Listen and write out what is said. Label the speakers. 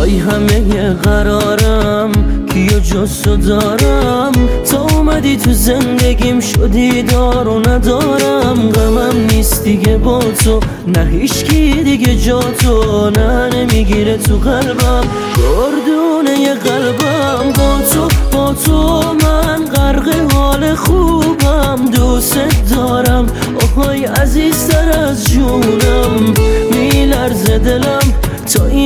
Speaker 1: وای همه قرارم کیو جز تو دارم، تا اومدی تو زندگیم شدی دار و ندارم. غمم نیست دیگه با تو، نه هیچکی دیگه جا تو، نه نمیگیره تو قلبم گردونه قلبم. با تو من غرق حال خوبم، دوست دارم آهای عزیزتر از جونم. میلرزه دلم تا این